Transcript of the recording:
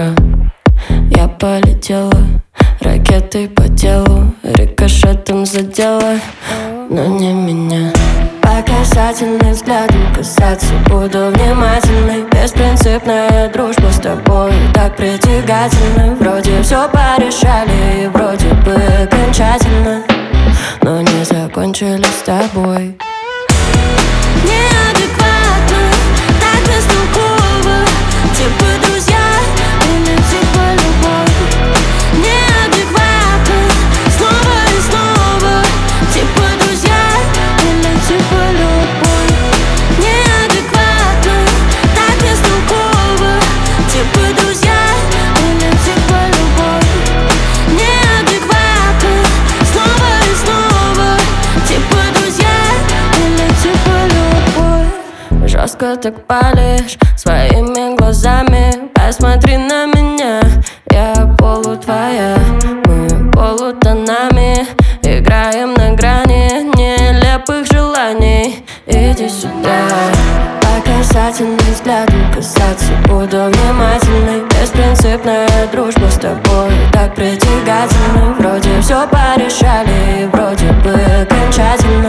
утро я полетела ракетой по телу, рикошетом задела, но не меня. По касательной взглядом касаться буду внимательной. Беспринципная дружба с тобой так притягательна. Вроде все порешали и вроде бы окончательно, но не закончили с тобой. Неадекватно, так бестолково, типа друзья или типа любовь. Неадекватно, снова и снова, типа друзья или типа любовь. Неадекватно, так бестолково, типа друзья или типа любовь. Неадекватно, снова и снова, типа друзья или типа любовь. Жестко так палишь своими глазами, посмотри на меня, я полутвоя. Мы полутонами играем на грани нелепых желаний. Иди сюда. По касательным взглядам касаться буду внимательной. Беспринципная дружба с тобой так притягательна. Вроде все порешали и вроде бы окончательно,